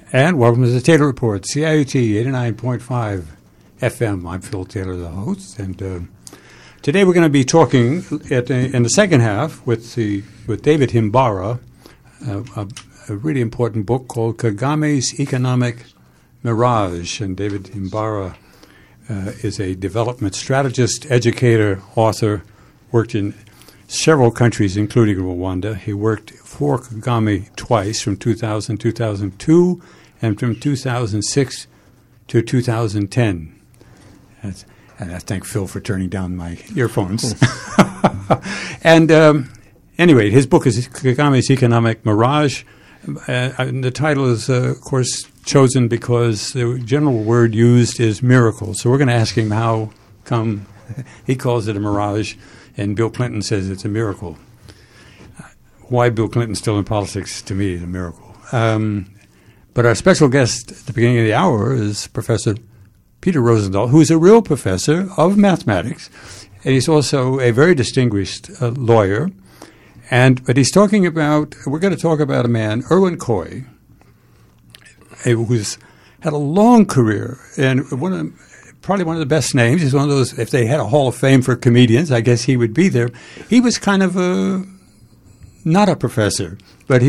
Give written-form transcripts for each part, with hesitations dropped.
And welcome to the Taylor Report, CIUT 89.5 FM. I'm Phil Taylor, the host, and today we're going to be talking in the second half with David Himbara, a really important book called Kagame's Economic Mirage. And David Himbara is a development strategist, educator, author, worked in several countries, including Rwanda. He worked for Kagame twice, from 2000 to 2002, and from 2006 to 2010. And I thank Phil for turning down my earphones. And anyway, his book is Kagame's Economic Mirage. The title is, of course, chosen because the general word used is miracle. So we're going to ask him how come he calls it a mirage, and Bill Clinton says it's a miracle. Why Bill Clinton's still in politics, to me, is a miracle. But our special guest at the beginning of the hour is Professor Peter Rosendahl, who's a real professor of mathematics, and he's also a very distinguished lawyer. But he's talking about, we're going to talk about a man, Irwin Corey, who's had a long career, and probably one of the best names. He's one of those, if they had a Hall of Fame for comedians, I guess he would be there. He was kind of not a professor, but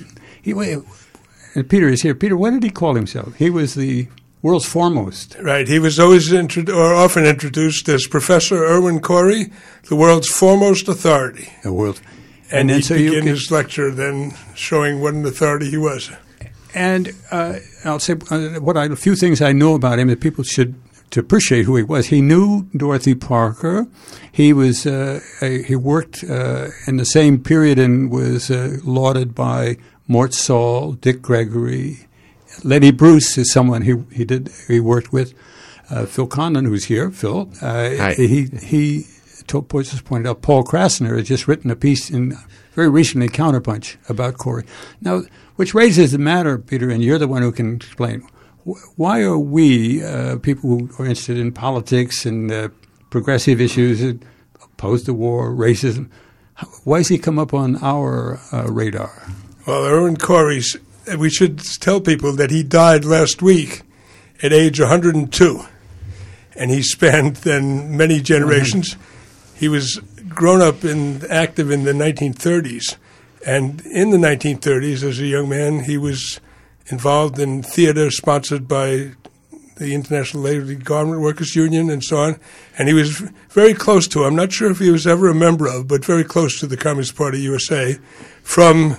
and Peter is here. Peter, what did he call himself? He was the world's foremost. Right. He was always often introduced as Professor Irwin Corey, the world's foremost authority. And then he began his lecture then showing what an authority he was. And I'll say a few things I know about him that people should to appreciate who he was. He knew Dorothy Parker. He was he worked in the same period and was lauded by Mort Saul, Dick Gregory. Lenny Bruce is someone he worked with. Phil Condon, who's here. Phil. Hi. He just pointed out Paul Krasner has just written a piece very recently, Counterpunch, about Corey. Now, which raises the matter, Peter, and you're the one who can explain. Why are we, people who are interested in politics and progressive issues, opposed to war, racism, why has he come up on our radar? Well, Irwin Corey, we should tell people that he died last week at age 102, and he spanned then many generations. Mm-hmm. He was grown up and active in the 1930s, and in the 1930s, as a young man, he was involved in theater sponsored by the International Labor Garment Workers Union and so on. And he was very close to, I'm not sure if he was ever a member of, but very close to the Communist Party USA from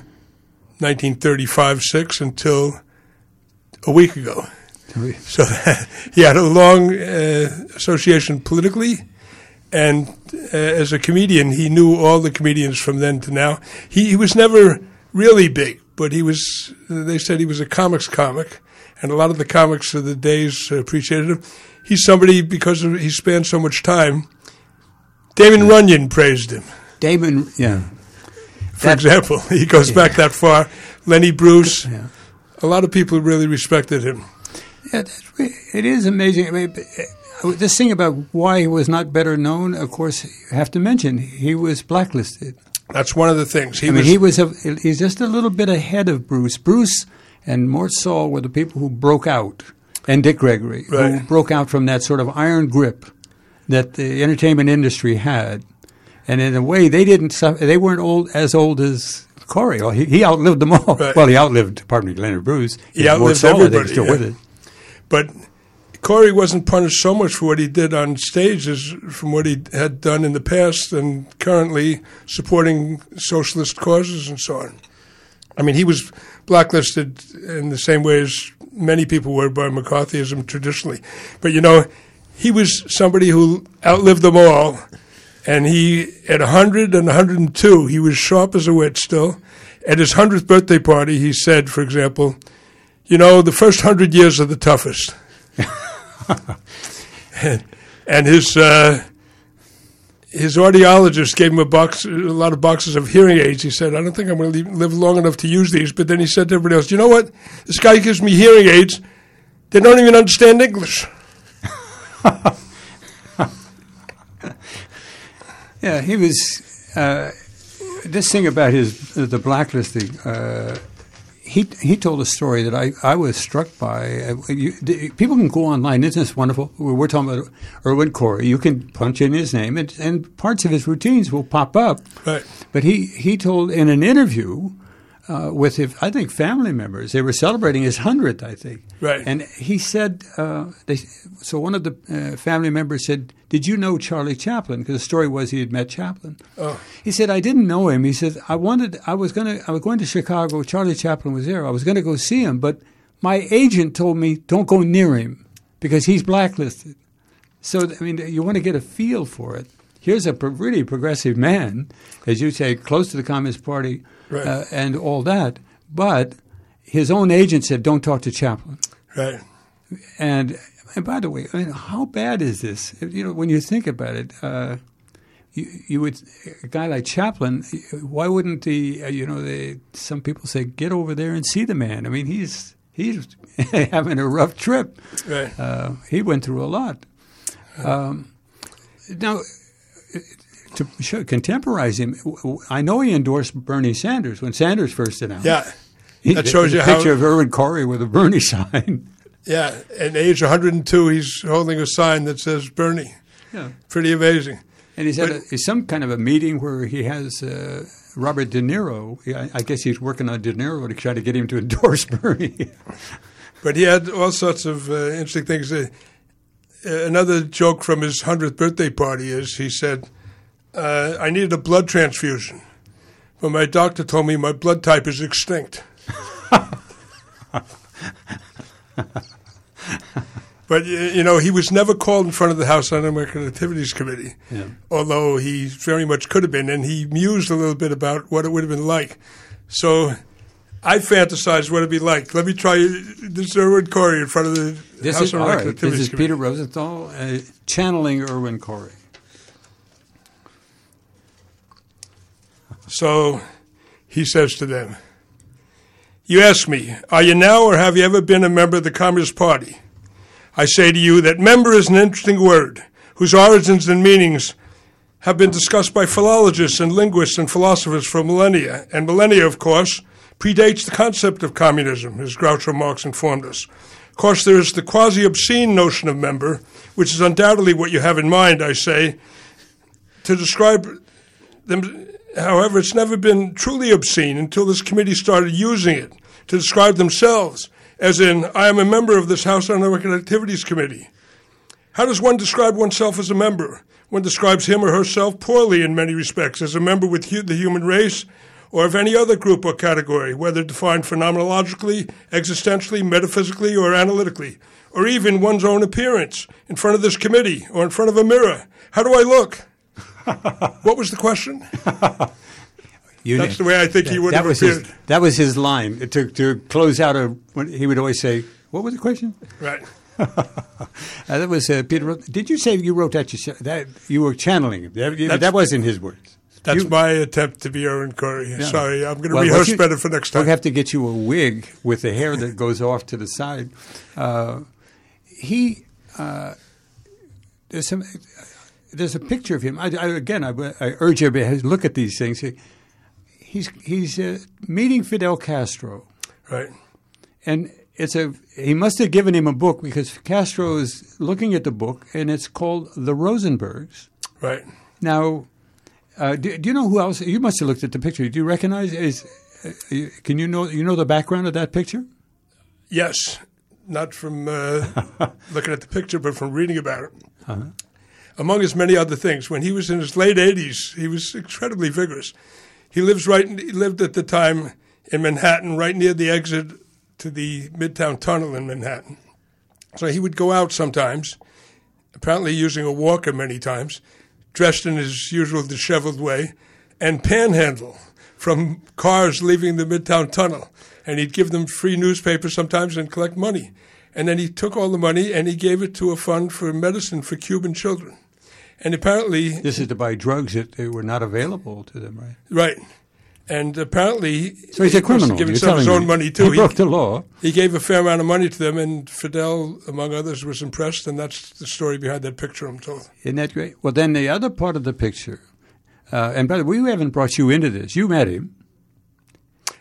1935-6 until a week ago. So he had a long association politically, and as a comedian, he knew all the comedians from then to now. He was never really big, but they said he was a comics comic, and a lot of the comics of the days appreciated him. He's somebody, because he spanned so much time, Damon Runyon praised him. Damon, yeah. For example, he goes back that far. Lenny Bruce, a lot of people really respected him. Yeah, it is amazing. I mean, this thing about why he was not better known, of course, you have to mention, he was blacklisted. That's one of the things. He's just a little bit ahead of Bruce. Bruce and Mort Saul were the people who broke out, and Dick Gregory, who broke out from that sort of iron grip that the entertainment industry had. And in a way, they weren't as old as Corey. He outlived them all. Right. Well, he outlived, Leonard Bruce. He outlived everybody. Still with it. But Corey wasn't punished so much for what he did on stage as from what he had done in the past and currently supporting socialist causes and so on. I mean, he was blacklisted in the same way as many people were by McCarthyism traditionally. But, he was somebody who outlived them all. And at 100 and 102, he was sharp as a whip still. At his 100th birthday party, he said, for example, the first 100 years are the toughest. and his audiologist gave him a lot of boxes of hearing aids. He said, I don't think I'm going to live long enough to use these. But then he said to everybody else, you know what? This guy gives me hearing aids. They don't even understand English. Yeah, he was. This thing about the blacklisting, he told a story that I was struck by. People can go online. Isn't this wonderful? We're talking about Irwin Corey. You can punch in his name, and parts of his routines will pop up. Right. But he told in an interview with his, I think, family members. They were celebrating his 100th, I think. Right. And he said, so one of the family members said, "Did you know Charlie Chaplin?" Because the story was he had met Chaplin. Oh. He said, "I didn't know him." He said, I was going to Chicago. Charlie Chaplin was there. I was going to go see him, but my agent told me, don't go near him because he's blacklisted. So, I mean, you want to get a feel for it. Here's a really progressive man, as you say, close to the Communist Party, right. And all that. But his own agent said, don't talk to Chaplin. Right. And by the way, I mean, how bad is this? You know, when you think about it, you would, a guy like Chaplin, why wouldn't some people say, get over there and see the man? I mean, he's having a rough trip. Right. He went through a lot. Now, to contemporize him, I know he endorsed Bernie Sanders when Sanders first announced. Yeah, that shows you a how. Picture of Irwin Corey with a Bernie sign. Yeah, at age 102, he's holding a sign that says Bernie. Yeah, pretty amazing. And he's at some kind of a meeting where he has Robert De Niro. I guess he's working on De Niro to try to get him to endorse Bernie. But he had all sorts of interesting things. Another joke from his 100th birthday party is he said, I needed a blood transfusion, but my doctor told me my blood type is extinct. But, you know, he was never called in front of the House Un-American Activities Committee, although he very much could have been, and he mused a little bit about what it would have been like. So I fantasized what it would be like. Let me try this Irwin Corey in front of the House Un-American Activities Committee. This is Peter Rosenthal channeling Irwin Corey. So he says to them, you ask me, are you now or have you ever been a member of the Communist Party? I say to you that member is an interesting word whose origins and meanings have been discussed by philologists and linguists and philosophers for millennia. And millennia, of course, predates the concept of communism, as Groucho Marx informed us. Of course, there is the quasi-obscene notion of member, which is undoubtedly what you have in mind, I say, to describe them. However, it's never been truly obscene until this committee started using it to describe themselves, as in, I am a member of this House Un-American Activities Committee. How does one describe oneself as a member? One describes him or herself poorly in many respects, as a member with the human race or of any other group or category, whether defined phenomenologically, existentially, metaphysically, or analytically, or even one's own appearance in front of this committee or in front of a mirror. How do I look? What was the question? That's the way I think he would have appeared. That was his line. To close out he would always say, what was the question? Right. That was Peter. Did you say you wrote that yourself? That you were channeling him? That wasn't his words. That's my attempt to be Irwin Corey. Yeah. Sorry, I'm going to rehearse better for next time. We'll have to get you a wig with the hair that goes off to the side. There's a picture of him. I urge everybody to look at these things. He's meeting Fidel Castro, right? And he must have given him a book because Castro is looking at the book, and it's called The Rosenbergs. Right. Now, do you know who else? You must have looked at the picture. Do you recognize? Can you know the background of that picture? Yes, not from looking at the picture, but from reading about it. Uh-huh. Among his many other things, when he was in his late 80s, he was incredibly vigorous. He lived at the time in Manhattan, right near the exit to the Midtown Tunnel in Manhattan. So he would go out sometimes, apparently using a walker many times, dressed in his usual disheveled way, and panhandle from cars leaving the Midtown Tunnel. And he'd give them free newspapers sometimes and collect money. And then he took all the money and he gave it to a fund for medicine for Cuban children. And apparently... This is to buy drugs that were not available to them, right? Right. And apparently... So he's a criminal. Giving some of his own money, too. He broke the law. He gave a fair amount of money to them, and Fidel, among others, was impressed, and that's the story behind that picture, I'm told. Isn't that great? Well, then the other part of the picture... and by the way, we haven't brought you into this. You met him.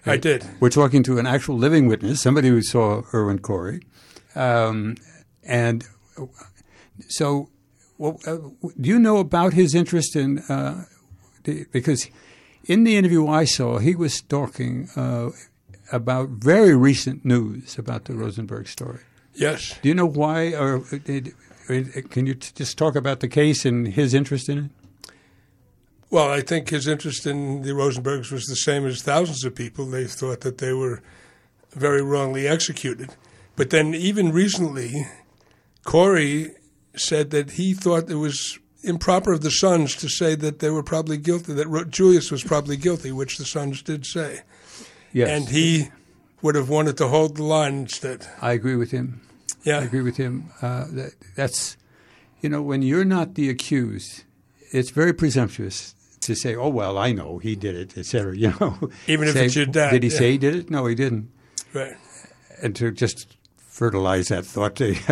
I did. We're talking to an actual living witness, somebody who saw Irwin Corey. And so do you know about his interest in because in the interview I saw, he was talking about very recent news about the Rosenberg story. Yes. Do you know why, or can you just talk about the case and his interest in it? Well, I think his interest in the Rosenbergs was the same as thousands of people. They thought that they were very wrongly executed. But then even recently, Corey said that he thought it was improper of the Sons to say that they were probably guilty, that Julius was probably guilty, which the Sons did say. Yes. And he would have wanted to hold the line instead. I agree with him. Yeah. I agree with him. That's, when you're not the accused, it's very presumptuous to say, oh, well, I know he did it, et cetera, Even if it's your dad. Did he say he did it? No, he didn't. Right. And to just fertilize that thought,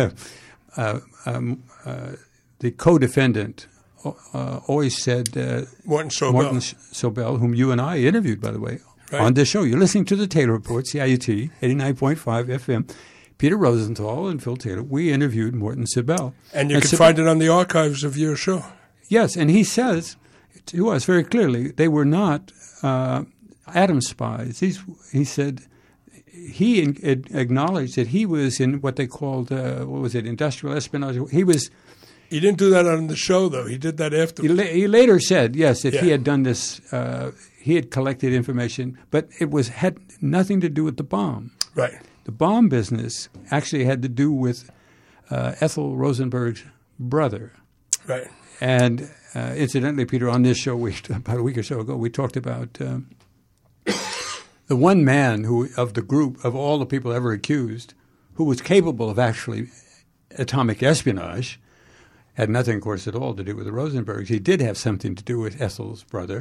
the co-defendant always said, Morton Sobel, whom you and I interviewed, by the way, right. on this show. You're listening to the Taylor Report, CIUT, 89.5 FM. Peter Rosenthal and Phil Taylor, we interviewed Morton Sobel. And you can find it on the archives of your show. Yes, and he says to us very clearly, they were not atom spies. He said he acknowledged that he was in what they called, industrial espionage. He didn't do that on the show, though. He did that afterwards. He later said, yes, that he had done this, he had collected information, but it had nothing to do with the bomb. Right. The bomb business actually had to do with Ethel Rosenberg's brother. Right. And incidentally, Peter, on this show, about a week or so ago, we talked about the one man of the group, of all the people ever accused, who was capable of actually atomic espionage, had nothing, of course, at all to do with the Rosenbergs. He did have something to do with Ethel's brother,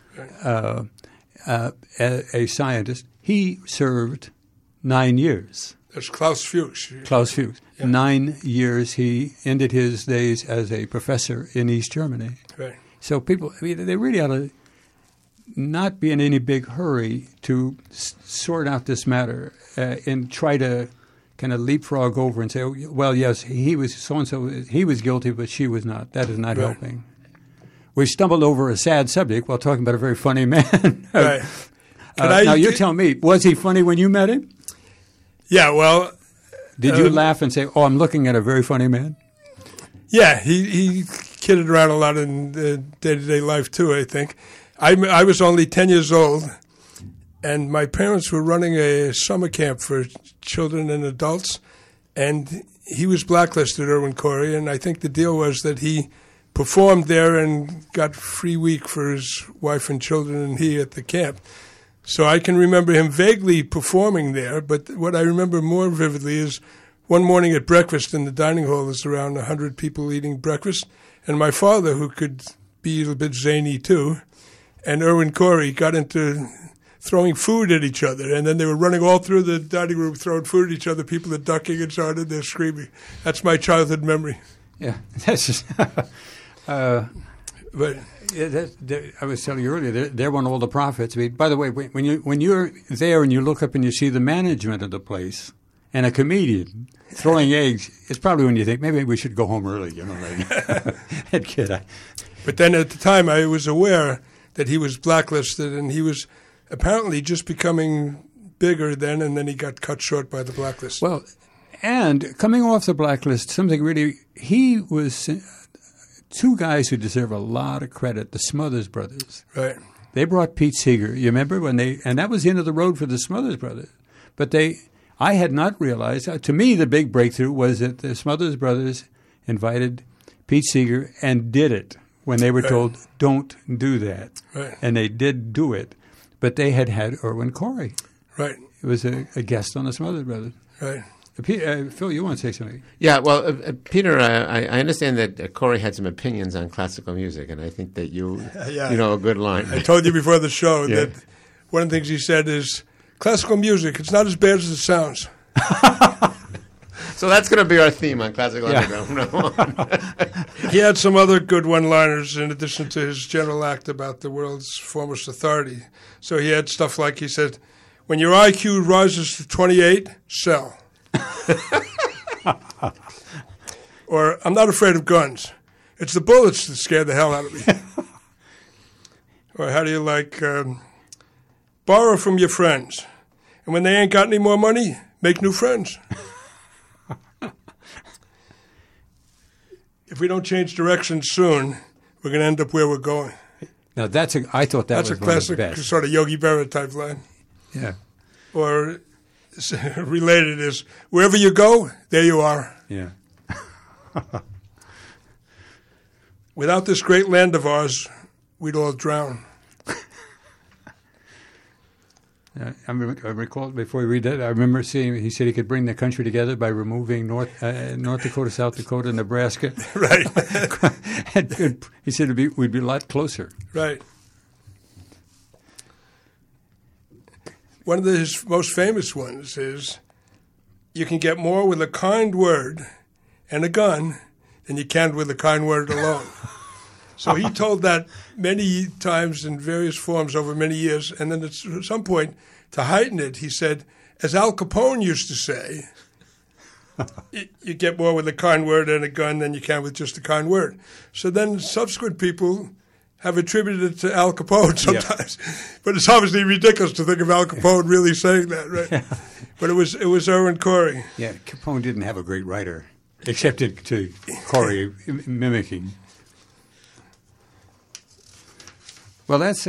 a scientist. He served 9 years. That's Klaus Fuchs. Klaus Fuchs. Yeah. 9 years. He ended his days as a professor in East Germany. Right. So people, they really ought to not be in any big hurry to sort out this matter and try to kind of leapfrog over and say, oh, well, yes, he was so-and-so, he was guilty, but she was not. That is not helping. We stumbled over a sad subject while talking about a very funny man. Right. Now, you're telling me, was he funny when you met him? Yeah, well... Did you laugh and say, oh, I'm looking at a very funny man? Yeah, he kidded around a lot in day-to-day life, too, I think. I was only 10 years old, and my parents were running a summer camp for children and adults, and he was blacklisted, Irwin Corey, and I think the deal was that he performed there and got free week for his wife and children and he at the camp. So I can remember him vaguely performing there, but what I remember more vividly is one morning at breakfast in the dining hall, there's around 100 people eating breakfast, and my father, who could be a little bit zany too, and Irwin Corey got into throwing food at each other, and then they were running all through the dining room throwing food at each other. People are ducking and so on, and they're screaming. That's my childhood memory. Yeah, that's just... but... Yeah, I was telling you earlier, they're one of all the prophets. I mean, by the way, when you're there and you look up and you see the management of the place and a comedian throwing eggs, it's probably when you think, maybe we should go home early, like that kid. But then at the time, I was aware that he was blacklisted, and he was apparently just becoming bigger then, and then he got cut short by the blacklist. Well, and coming off the blacklist, he was... two guys who deserve a lot of credit, the Smothers Brothers. Right. They brought Pete Seeger. You remember and that was the end of the road for the Smothers Brothers. But I had not realized, to me the big breakthrough was that the Smothers Brothers invited Pete Seeger and did it when they were told, don't do that. Right. And they did do it. But they had Irwin Corey. Right. It was a guest on the Smothers Brothers. Right. Phil, you want to say something? Yeah, well, Peter, I understand that Corey had some opinions on classical music, and I think that you know a good line. I told you before the show that one of the things he said is, classical music, it's not as bad as it sounds. So that's going to be our theme on Classical Underground. He had some other good one-liners in addition to his general act about the world's foremost authority. So he had stuff like, he said, When your IQ rises to 28, sell. Or, I'm not afraid of guns. It's the bullets that scare the hell out of me. Or how do you like, borrow from your friends. And when they ain't got any more money, make new friends. If we don't change direction soon, we're going to end up where we're going. Now, I thought that was a classic one of the best. sort of Yogi Berra type line. Yeah. Or related is, wherever you go, there you are. Yeah. Without this great land of ours, we'd all drown. I recall before we read that, I remember seeing he said he could bring the country together by removing North Dakota, South Dakota, Nebraska. Right. And he said we'd be a lot closer. Right. One of his most famous ones is, you can get more with a kind word and a gun than you can with a kind word alone. So he told that many times in various forms over many years, and then at some point, to heighten it, he said, as Al Capone used to say, you get more with a kind word and a gun than you can with just a kind word. So then subsequent people have attributed it to Al Capone sometimes. Yeah. But it's obviously ridiculous to think of Al Capone really saying that, right? Yeah. But it was Irwin Corey. Yeah, Capone didn't have a great writer, except to Corey mimicking. Well, that's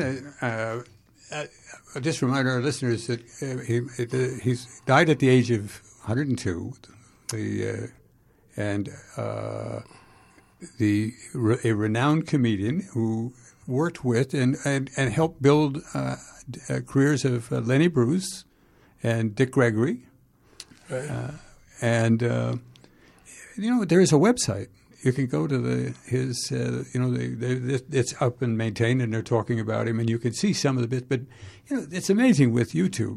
just remind our listeners that he's died at the age of 102. A renowned comedian who worked with and helped build careers of Lenny Bruce and Dick Gregory. Right. There is a website. You can go to it's up and maintained, and they're talking about him, and you can see some of the bits. But it's amazing with YouTube.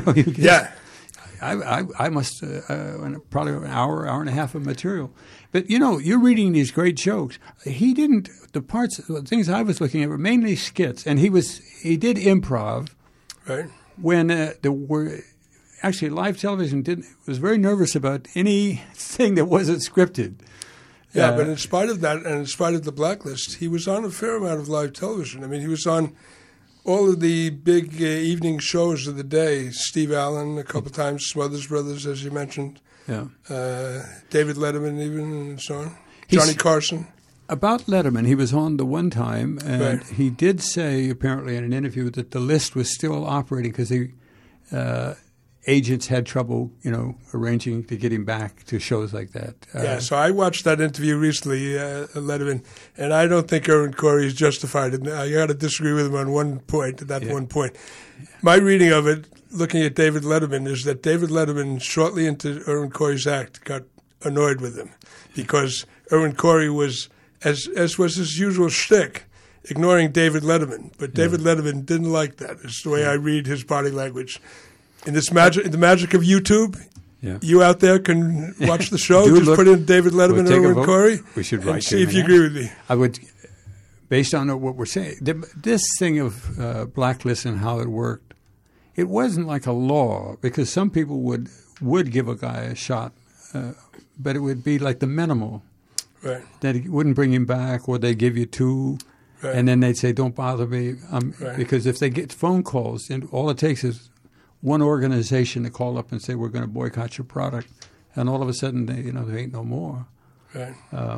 I must probably an hour and a half of material. But you're reading these great jokes. He didn't. The things I was looking at were mainly skits, and he did improv. Right. When there were actually live television was very nervous about anything that wasn't scripted. Yeah, but in spite of that, and in spite of the blacklist, he was on a fair amount of live television. I mean, he was on all of the big evening shows of the day. Steve Allen a couple times, Smothers Brothers, as you mentioned. Yeah. David Letterman even, and so on. Johnny Carson. About Letterman, he was on the one time, and right. He did say, apparently in an interview, that the list was still operating because the agents had trouble, arranging to get him back to shows like that. So I watched that interview recently, Letterman, and I don't think Irwin Corey is justified. I got to disagree with him on one point, one point. My reading of it, looking at David Letterman, is that David Letterman, shortly into Irwin Corey's act, got annoyed with him because Irwin Corey was, as was his usual shtick, ignoring David Letterman. But David Letterman didn't like that. It's the way I read his body language. In the magic of YouTube, you out there can watch the show. Just put in David Letterman and Irwin Corey. We should write and see if you agree with me. I would, based on what we're saying, this thing of blacklist and how it worked, it wasn't like a law because some people would give a guy a shot, but it would be like the minimal. Right. That it wouldn't bring him back, or they'd give you two, and then they'd say, "Don't bother me," because if they get phone calls, and all it takes is one organization to call up and say, we're going to boycott your product, and all of a sudden, there ain't no more. Right.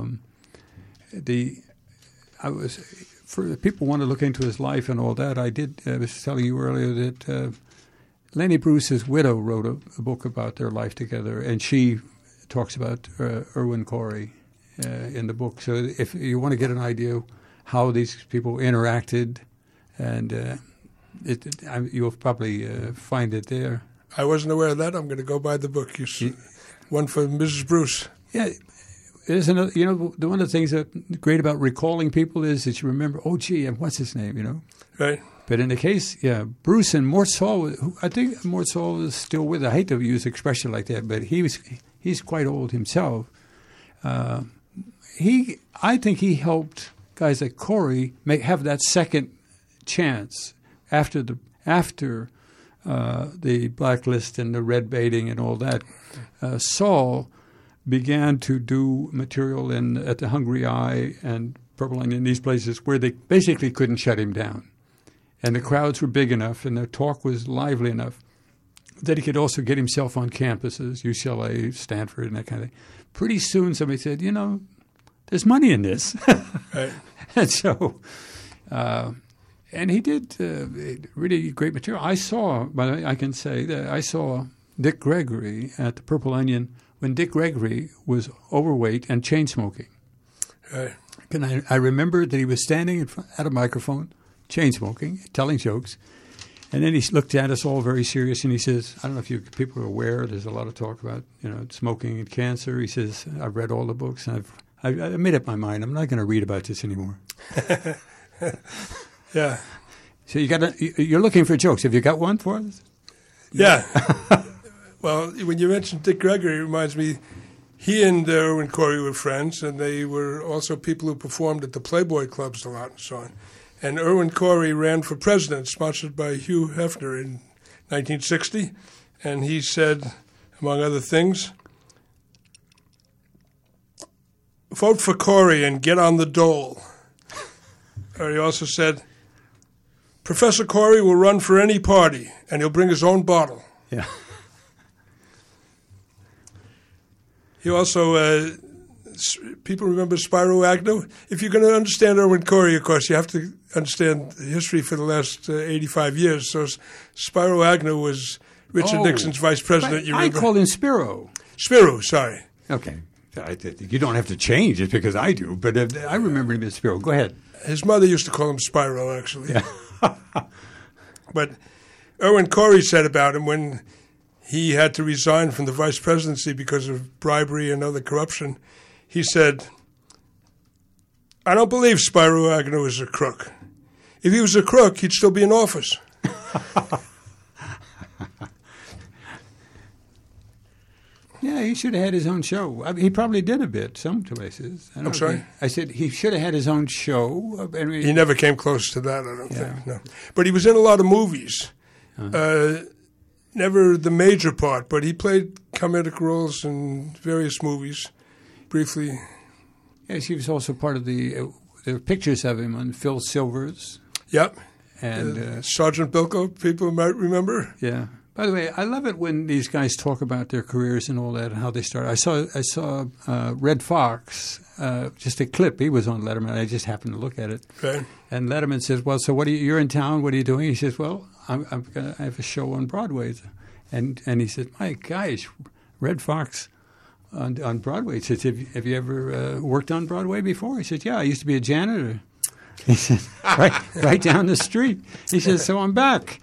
For people want to look into his life and all that. I was telling you earlier that Lenny Bruce's widow wrote a book about their life together, and she talks about Irwin Corey in the book. So if you want to get an idea how these people interacted, and you'll probably find it there. I wasn't aware of that. I'm going to go buy the book. One for Mrs. Bruce. Yeah. There's another, one of the things that's great about recalling people is that you remember, oh, gee, and what's his name, Right. But in the case, Bruce and Mort Sahl, I think Mort Sahl is still with us. I hate to use an expression like that, but he's quite old himself. I think he helped guys like Corey have that second chance after the blacklist and the red baiting and all that, Saul began to do material at the Hungry Eye and Purple Onion, these places where they basically couldn't shut him down. And the crowds were big enough and the talk was lively enough that he could also get himself on campuses, UCLA, Stanford, and that kind of thing. Pretty soon somebody said, there's money in this. Right. And so, and he did really great material. I can say that I saw Dick Gregory at the Purple Onion when Dick Gregory was overweight and chain smoking. Right. And I remember that he was standing at a microphone, chain smoking, telling jokes. And then he looked at us all very serious, and he says, I don't know if you people are aware, there's a lot of talk about smoking and cancer. He says, I've read all the books, and I made up my mind. I'm not going to read about this anymore. Yeah. So you're looking for jokes. Have you got one for us? Yeah. Well, when you mentioned Dick Gregory, it reminds me, he and Irwin Corey were friends, and they were also people who performed at the Playboy clubs a lot and so on. And Irwin Corey ran for president, sponsored by Hugh Hefner in 1960. And he said, among other things, vote for Corey and get on the dole. Or he also said, Professor Corey will run for any party, and he'll bring his own bottle. Yeah. He also, people remember Spyro Agnew. If you're going to understand Irwin Corey, of course, you have to understand history for the last 85 years. So Spyro Agnew was Richard Nixon's vice president. You remember? I called him Spiro. Spiro, sorry. Okay. You don't have to change it because I do, but I remember him as Spiro. Go ahead. His mother used to call him Spyro, actually. Yeah. But Irwin Corey said about him when he had to resign from the vice presidency because of bribery and other corruption, he said, I don't believe Spyro Agnew is a crook. If he was a crook, he'd still be in office. Yeah, he should have had his own show. I mean, he probably did a bit, some places. I'm sorry? I said he should have had his own show. I mean, He never came close to that, I don't think. No. But he was in a lot of movies. Never the major part, but he played comedic roles in various movies, briefly. Yes, he was also part of there were pictures of him on Phil Silvers. Yep. And Sergeant Bilko, people might remember. Yeah. By the way, I love it when these guys talk about their careers and all that and how they started. I saw Red Fox, just a clip. He was on Letterman. I just happened to look at it. Right. And Letterman says, "Well, so you're in town. What are you doing?" He says, "Well, I have a show on Broadway." And he said, "My gosh, Red Fox on Broadway." He says, "Have you ever worked on Broadway before?" He said, "Yeah, I used to be a janitor." He said, right down the street. He says, "So I'm back."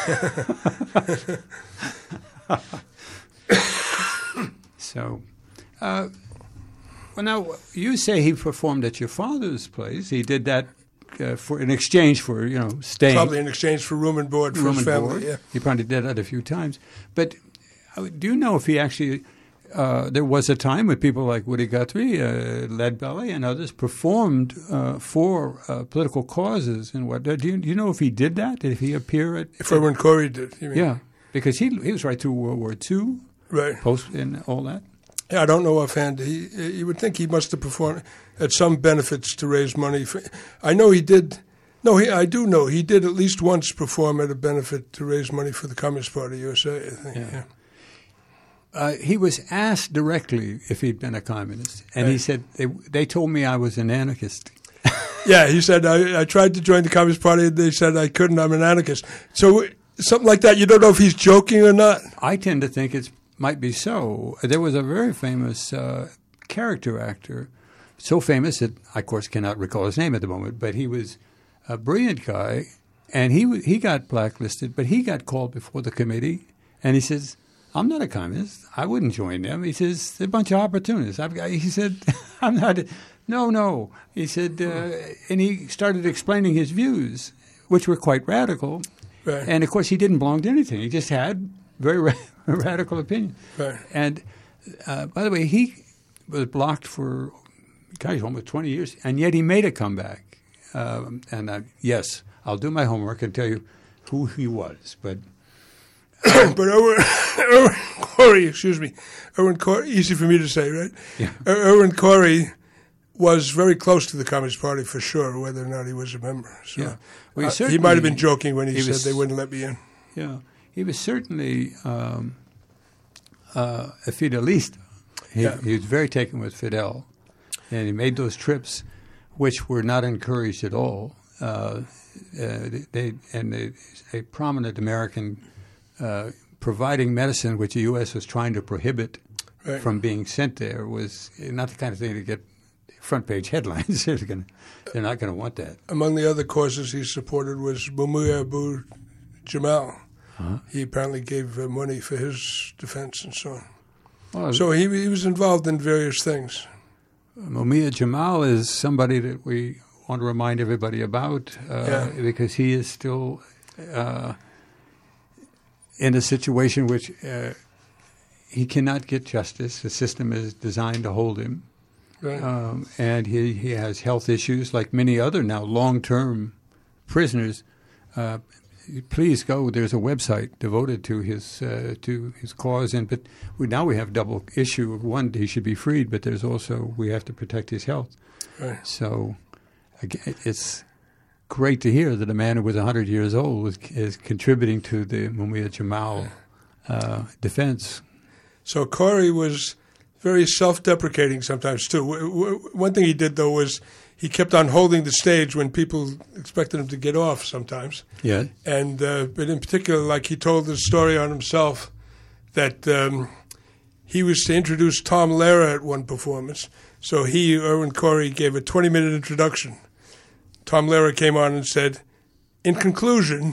So, well, now you say he performed at your father's place. He did that in exchange for staying. Probably in exchange for room and board for his family. Board. Yeah. He probably did that a few times. But do you know if he actually? There was a time when people like Woody Guthrie, Leadbelly, and others performed for political causes and what. Do you know if he did that? Did he appear at? If Irwin Corey did, you mean? Yeah, because he was right through World War II, right? Post and all that. Yeah, I don't know offhand. You would think he must have performed at some benefits to raise money. I know he did. No, I do know he did at least once perform at a benefit to raise money for the Communist Party USA. I think. Yeah. He was asked directly if he'd been a communist, and he said, they told me I was an anarchist. Yeah, he said, I tried to join the Communist Party, and they said I couldn't, I'm an anarchist. So something like that, you don't know if he's joking or not? I tend to think it might be so. There was a very famous character actor, so famous that I, of course, cannot recall his name at the moment, but he was a brilliant guy, and he got blacklisted, but he got called before the committee, and he says, I'm not a communist. I wouldn't join them. He says, they're a bunch of opportunists. He said, I'm not. No. He said, and he started explaining his views, which were quite radical. Right. And, of course, he didn't belong to anything. He just had very radical opinion. Right. And, by the way, he was blocked for, almost 20 years, and yet he made a comeback. Yes, I'll do my homework and tell you who he was, but... But Irwin Corey, Irwin Corey, easy for me to say, right? Yeah. Irwin Corey was very close to the Communist Party for sure, whether or not he was a member. So, Yeah. Well, he might have been joking when he said was, they wouldn't let me in. Yeah, he was certainly a Fidelista. He was very taken with Fidel, and he made those trips, which were not encouraged at all. A prominent American providing medicine, which the U.S. was trying to prohibit from being sent there, was not the kind of thing to get front-page headlines. They're not going to want that. Among the other causes he supported was Mumia Abu Jamal. Uh-huh. He apparently gave money for his defense and so on. Well, So he was involved in various things. Mumia Jamal is somebody that we want to remind everybody about because he is still in a situation which he cannot get justice. The system is designed to hold him. Right. And he has health issues like many other now long-term prisoners. Please go. There's a website devoted to his cause, but now we have double issue. One, he should be freed, but there's also we have to protect his health. Right. So, again, it's great to hear that a man who was 100 years old is contributing to the Mumia Jamal defense. So Corey was very self-deprecating sometimes too. One thing he did though was he kept on holding the stage when people expected him to get off sometimes. Yeah. And but in particular, like he told the story on himself that he was to introduce Tom Lehrer at one performance. So Irwin Corey, gave a 20-minute introduction. Tom Lehrer came on and said, "In conclusion."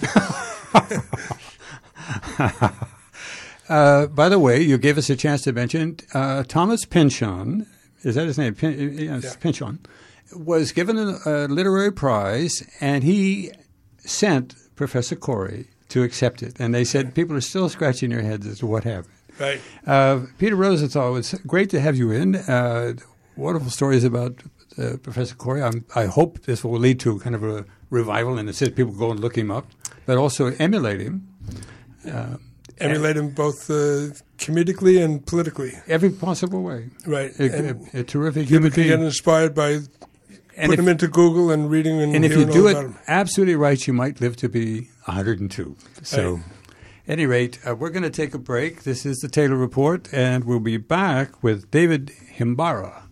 By the way, you gave us a chance to mention Thomas Pynchon. Is that his name? Pynchon was given a literary prize, and he sent Professor Corey to accept it. And they said people are still scratching their heads as to what happened. Right. Peter Rosenthal, it's great to have you in. Wonderful stories about Professor Corey. I hope this will lead to kind of a revival, and it says people go and look him up, but also emulate him. Emulate him both comedically and politically. Every possible way. Right. A terrific human People can being. get inspired by putting him into Google and reading and if you hearing do all it about him. absolutely right, you might live to be 102. So, at any rate, we're going to take a break. This is the Taylor Report, and we'll be back with David Himbara.